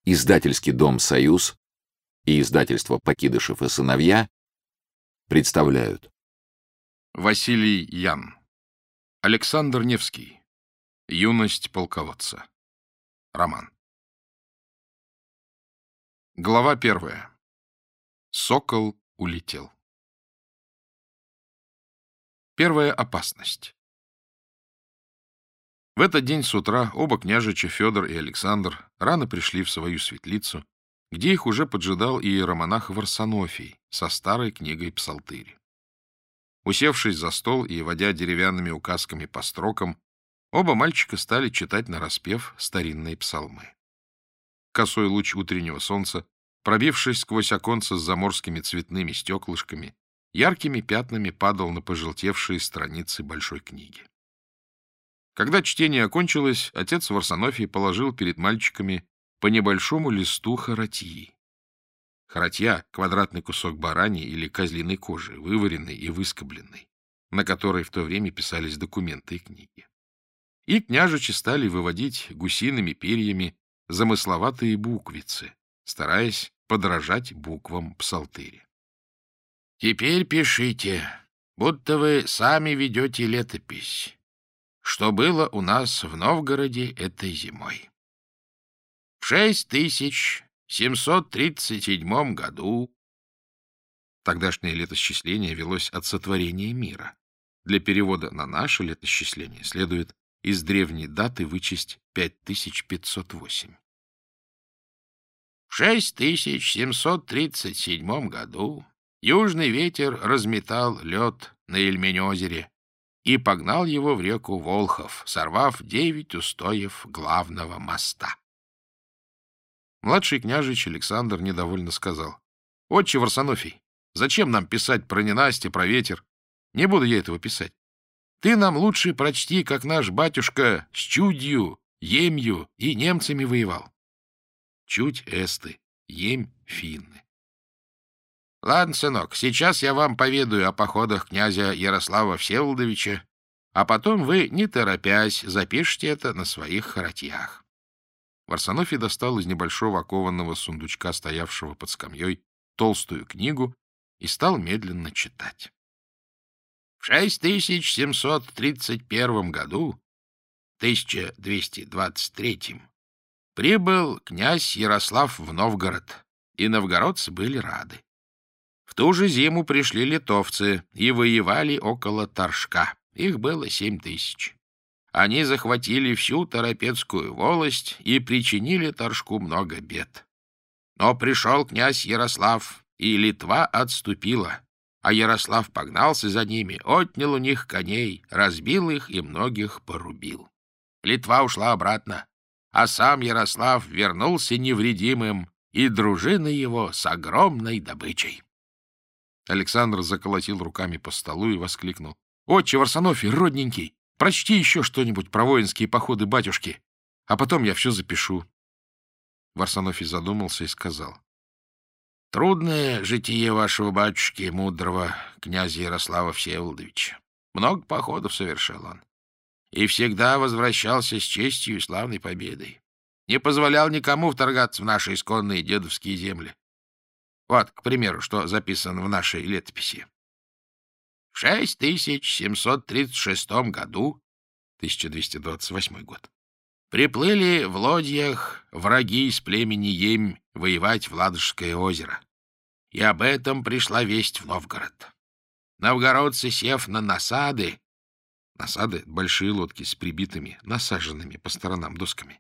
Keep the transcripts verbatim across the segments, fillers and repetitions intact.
Издательский дом «Союз» и издательство «Покидышев и сыновья» представляют. Василий Ян. Александр Невский. Юность полководца. Роман. Глава первая. Сокол улетел. Первая опасность. В этот день с утра оба княжича, Федор и Александр, рано пришли в свою светлицу, где их уже поджидал иеромонах Варсонофий со старой книгой Псалтырь. Усевшись за стол и водя деревянными указками по строкам, оба мальчика стали читать нараспев старинные псалмы. Косой луч утреннего солнца, пробившись сквозь оконца с заморскими цветными стеклышками, яркими пятнами падал на пожелтевшие страницы большой книги. Когда чтение окончилось, отец Варсонофий положил перед мальчиками по небольшому листу харатьи. Харатья — квадратный кусок бараньей или козлиной кожи, вываренный и выскобленный, на которой в то время писались документы и книги. И княжичи стали выводить гусиными перьями замысловатые буквицы, стараясь подражать буквам псалтыри. — Теперь пишите, будто вы сами ведете летопись, что было у нас в Новгороде этой зимой. В шесть тысяч семьсот тридцать седьмом году тогдашнее летосчисление велось от сотворения мира. Для перевода на наше летосчисление следует из древней даты вычесть пять тысяч пятьсот восемь. В шесть тысяч семьсот тридцать седьмом году южный ветер разметал лед на Ильмень-озере и погнал его в реку Волхов, сорвав девять устоев главного моста. Младший княжич Александр недовольно сказал: — Отче Варсонофий, зачем нам писать про ненастье, про ветер? Не буду я этого писать. Ты нам лучше прочти, как наш батюшка с Чудью, Емью и немцами воевал. Чудь — эсты, Емь — финны. Ладно, сынок, сейчас я вам поведаю о походах князя Ярослава Всеволодовича, а потом вы, не торопясь, запишите это на своих харатьях. Варсонофий достал из небольшого окованного сундучка, стоявшего под скамьей, толстую книгу и стал медленно читать. В шесть тысяч семьсот тридцать первом году, тысяча двести двадцать третьем, прибыл князь Ярослав в Новгород, и новгородцы были рады. В ту же зиму пришли литовцы и воевали около Торжка. Их было семь тысяч. Они захватили всю Торопецкую волость и причинили Торжку много бед. Но пришел князь Ярослав, и Литва отступила, а Ярослав погнался за ними, отнял у них коней, разбил их и многих порубил. Литва ушла обратно, а сам Ярослав вернулся невредимым, и дружина его с огромной добычей. Александр заколотил руками по столу и воскликнул: — Отче Варсонофий, родненький, прочти еще что-нибудь про воинские походы батюшки, а потом я все запишу. Варсонофий задумался и сказал: — Трудное житие вашего батюшки, мудрого князя Ярослава Всеволодовича. Много походов совершил он, и всегда возвращался с честью и славной победой. Не позволял никому вторгаться в наши исконные дедовские земли. Вот, к примеру, что записано в нашей летописи. В шесть тысяч семьсот тридцать шестом году, тысяча двести двадцать восьмой год, приплыли в лодьях враги из племени Емь воевать в Ладожское озеро, и об этом пришла весть в Новгород. Новгородцы, сев на насады, насады — большие лодки с прибитыми, насаженными по сторонам досками,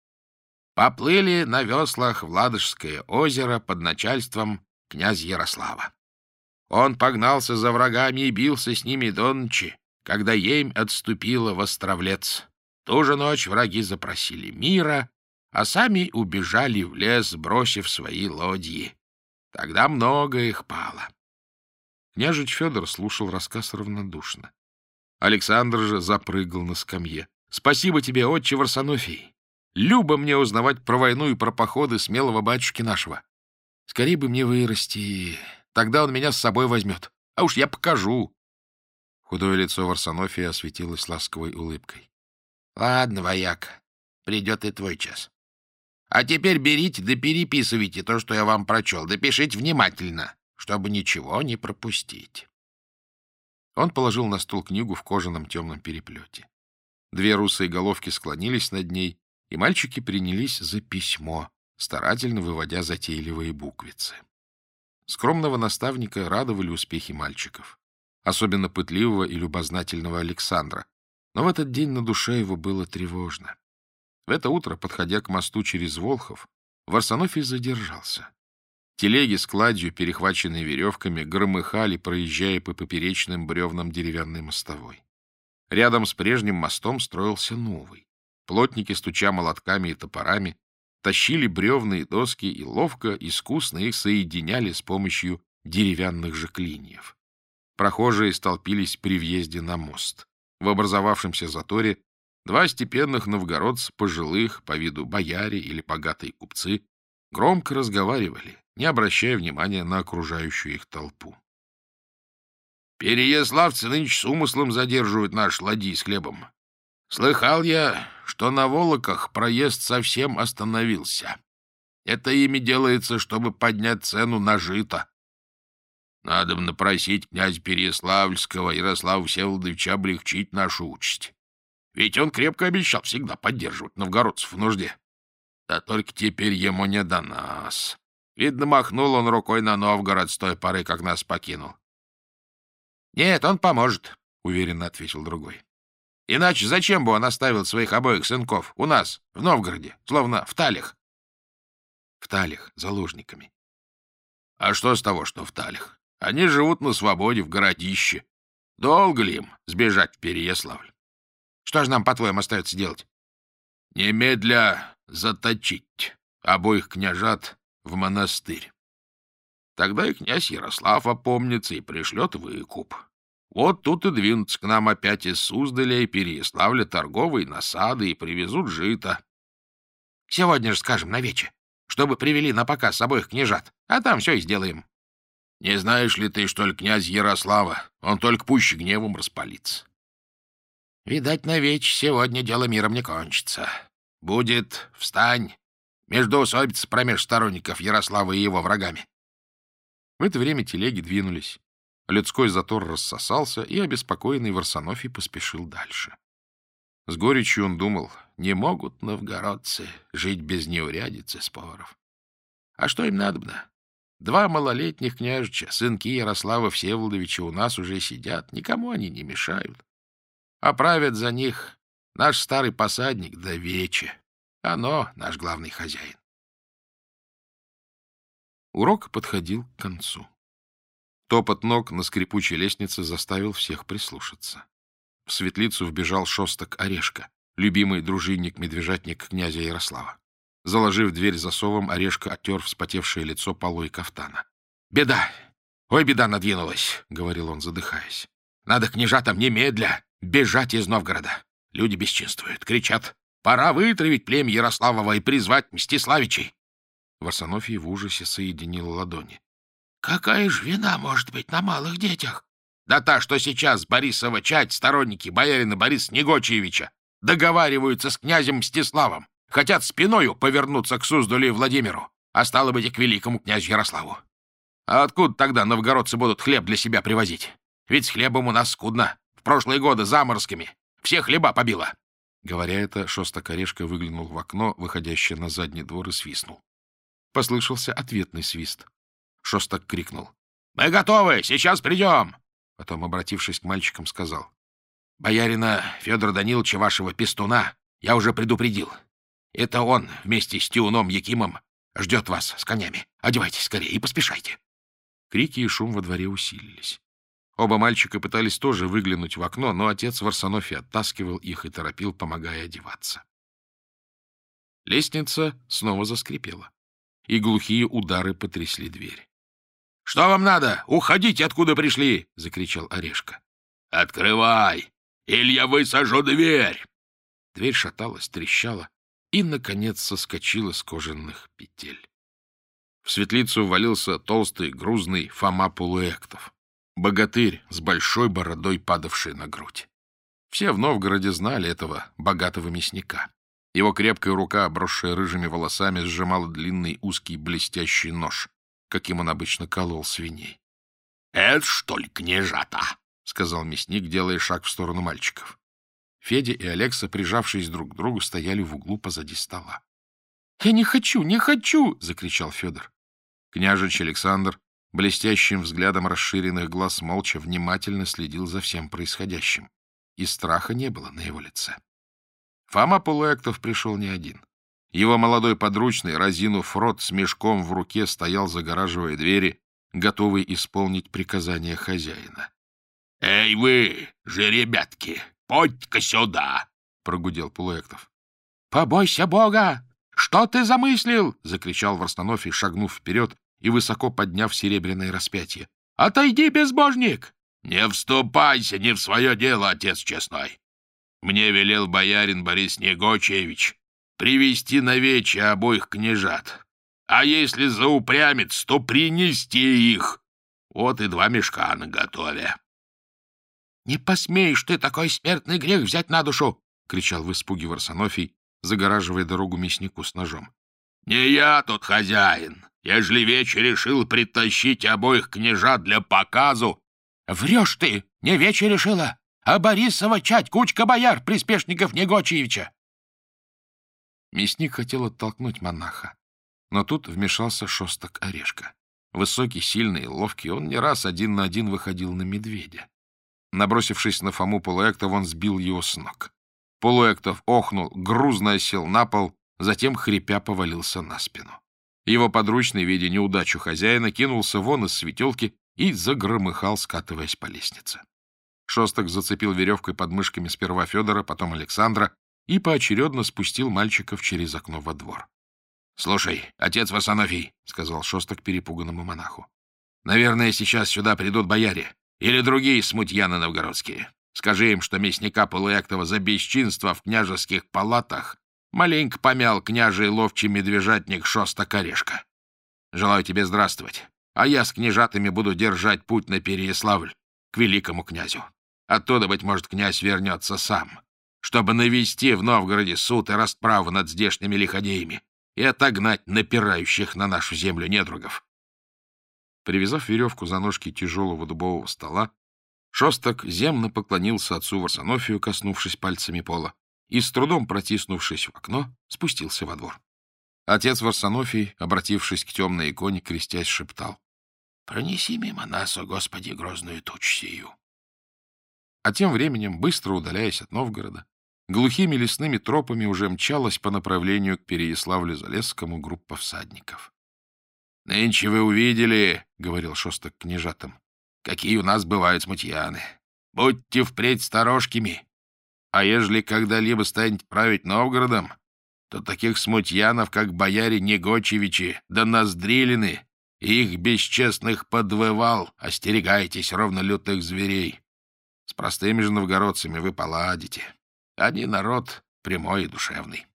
поплыли на веслах в Ладожское озеро под начальством князя Ярослава. Он погнался за врагами и бился с ними до ночи, когда Емь отступила в Островлец. Ту же ночь враги запросили мира, а сами убежали в лес, бросив свои лодьи. Тогда много их пало. Княжич Федор слушал рассказ равнодушно. Александр же запрыгал на скамье. — Спасибо тебе, отче Варсонофий! Любо мне узнавать про войну и про походы смелого батюшки нашего. Скорей бы мне вырасти, тогда он меня с собой возьмет. А уж я покажу. Худое лицо Варсонофия осветилось ласковой улыбкой. — Ладно, вояк, придет и твой час. А теперь берите да переписывайте то, что я вам прочел, да пишите внимательно, чтобы ничего не пропустить. Он положил на стол книгу в кожаном темном переплете. Две русые головки склонились над ней, и мальчики принялись за письмо, старательно выводя затейливые буквицы. Скромного наставника радовали успехи мальчиков, особенно пытливого и любознательного Александра, но в этот день на душе его было тревожно. В это утро, подходя к мосту через Волхов, Варсонофий задержался. Телеги с кладью, перехваченные веревками, громыхали, проезжая по поперечным бревнам деревянной мостовой. Рядом с прежним мостом строился новый. Плотники, стуча молотками и топорами, тащили бревна и доски и ловко, искусно их соединяли с помощью деревянных же клиньев. Прохожие столпились при въезде на мост. В образовавшемся заторе два степенных новгородца, пожилых, по виду бояре или богатые купцы, громко разговаривали, не обращая внимания на окружающую их толпу. «Переяславцы нынче с умыслом задерживают наши ладьи с хлебом. Слыхал я, что на Волоках проезд совсем остановился. Это ими делается, чтобы поднять цену на жито. Надобно просить князя Переяславльского Ярослава Всеволодовича облегчить нашу участь. Ведь он крепко обещал всегда поддерживать новгородцев в нужде. Да только теперь ему не до нас. Видно, махнул он рукой на Новгород с той поры, как нас покинул. — Нет, он поможет, — уверенно ответил другой. — Иначе зачем бы он оставил своих обоих сынков у нас, в Новгороде, словно в Талях? — В Талях, заложниками. — А что с того, что в Талях? Они живут на свободе в городище. Долго ли им сбежать в Переяславль? Что же нам, по-твоему, остается делать? — Немедля заточить обоих княжат в монастырь. Тогда и князь Ярослав опомнится и пришлет выкуп. Вот тут и двинутся к нам опять из Суздаля и Переяславля торговые насады и привезут жито. Сегодня же скажем на вече, чтобы привели на показ обоих княжат, а там все и сделаем. Не знаешь ли ты, что ли, князь Ярослава? Он только пуще гневом распалится. Видать, на вече сегодня дело миром не кончится. Будет встань, междоусобица промеж сторонников Ярослава и его врагами. В это время телеги двинулись. Людской затор рассосался, и обеспокоенный Варсонофий поспешил дальше. С горечью он думал, не могут новгородцы жить без неурядиц и споров. А что им надобно? Два малолетних княжича, сынки Ярослава Всеволодовича, у нас уже сидят, никому они не мешают. А правят за них наш старый посадник да Вече. Оно наш главный хозяин. Урок подходил к концу. Топот ног на скрипучей лестнице заставил всех прислушаться. В светлицу вбежал Шостак Орешка, любимый дружинник-медвежатник князя Ярослава. Заложив дверь засовом, Орешка оттер вспотевшее лицо полой кафтана. — Беда! Ой, беда надвинулась! — говорил он, задыхаясь. — Надо княжатам немедля бежать из Новгорода. Люди бесчинствуют, кричат. Пора вытравить племя Ярославова и призвать Мстиславичей. Варсонофий в ужасе соединил ладони. — Какая же вина может быть на малых детях? — Да та, что сейчас Борисова чать, сторонники боярина Бориса Негочиевича, договариваются с князем Мстиславом, хотят спиною повернуться к Суздалю и Владимиру, а стало быть и к великому князю Ярославу. А откуда тогда новгородцы будут хлеб для себя привозить? Ведь с хлебом у нас скудно. В прошлые годы заморозками все хлеба побило. Говоря это, Шостак Орешка выглянул в окно, выходящее на задний двор, и свистнул. Послышался ответный свист. Шостак крикнул: — Мы готовы! Сейчас придем! Потом, обратившись к мальчикам, сказал: — Боярина Федора Даниловича, вашего пестуна, я уже предупредил. Это он вместе с Тиуном Якимом ждет вас с конями. Одевайтесь скорее и поспешайте. Крики и шум во дворе усилились. Оба мальчика пытались тоже выглянуть в окно, но отец Варсонофий оттаскивал их и торопил, помогая одеваться. Лестница снова заскрипела, и глухие удары потрясли дверь. — Что вам надо? Уходите, откуда пришли! — закричал Орешка. — Открывай, или я высажу дверь! Дверь шаталась, трещала и, наконец, соскочила с кожаных петель. В светлицу ввалился толстый, грузный Фома Полуэктов, богатырь с большой бородой, падавшей на грудь. Все в Новгороде знали этого богатого мясника. Его крепкая рука, обросшая рыжими волосами, сжимала длинный узкий блестящий нож, каким он обычно колол свиней. — Это, что ли, княжата? — сказал мясник, делая шаг в сторону мальчиков. Федя и Алекса, прижавшись друг к другу, стояли в углу позади стола. — Я не хочу, не хочу! — закричал Федор. Княжич Александр блестящим взглядом расширенных глаз молча внимательно следил за всем происходящим, и страха не было на его лице. Фома Полуэктов пришел не один. Его молодой подручный, разинув рот, с мешком в руке стоял, загораживая двери, готовый исполнить приказания хозяина. — Эй вы, жеребятки, подь-ка сюда! — прогудел Полуэктов. — Побойся Бога! Что ты замыслил? — закричал Варсонофий, шагнув вперед и высоко подняв серебряное распятие. — Отойди, безбожник! — Не вступайся не в свое дело, отец честной. Мне велел боярин Борис Негочевич привести на вече обоих княжат. А если заупрямец, то принести их. Вот и два мешка наготове. — Не посмеешь ты такой смертный грех взять на душу! — кричал в испуге Варсонофий, загораживая дорогу мяснику с ножом. — Не я тут хозяин. Ежели вече решил притащить обоих княжат для показу... — Врешь ты! Не вече решила, а Борисова чать, кучка бояр, приспешников Негочевича! Мясник хотел оттолкнуть монаха, но тут вмешался Шостак Орешка. Высокий, сильный, ловкий, он не раз один на один выходил на медведя. Набросившись на Фому Полуэктова, он сбил его с ног. Полуэктов охнул, грузно осел на пол, затем, хрипя, повалился на спину. Его подручный, видя неудачу хозяина, кинулся вон из светелки и загромыхал, скатываясь по лестнице. Шостак зацепил веревкой под мышками сперва Федора, потом Александра и поочередно спустил мальчиков через окно во двор. — Слушай, отец Варсонофий, — сказал Шостак перепуганному монаху, — наверное, сейчас сюда придут бояре или другие смутьяны новгородские. Скажи им, что мясника Полуэктова за бесчинство в княжеских палатах маленько помял княжий ловчий медвежатник Шостак Орешка. Желаю тебе здравствовать, а я с княжатами буду держать путь на Переяславль к великому князю. Оттуда, быть может, князь вернется сам, чтобы навести в Новгороде суд и расправу над здешними лиходеями и отогнать напирающих на нашу землю недругов. Привязав веревку за ножки тяжелого дубового стола, Шостак земно поклонился отцу Варсонофию, коснувшись пальцами пола, и, с трудом протиснувшись в окно, спустился во двор. Отец Варсонофий, обратившись к темной иконе, крестясь, шептал: «Пронеси мимо нас, о Господи, грозную тучу сию». А тем временем, быстро удаляясь от Новгорода, глухими лесными тропами уже мчалась по направлению к Переяславлю-Залесскому группа всадников. — Нынче вы увидели, — говорил Шостак княжатам, — какие у нас бывают смутьяны. Будьте впредь сторожкими. А ежели когда-либо станете править Новгородом, то таких смутьянов, как бояре Негочевичи да Ноздрилины, и их бесчестных подвывал, остерегайтесь ровно лютых зверей. С простыми же новгородцами вы поладите. Они народ прямой и душевный.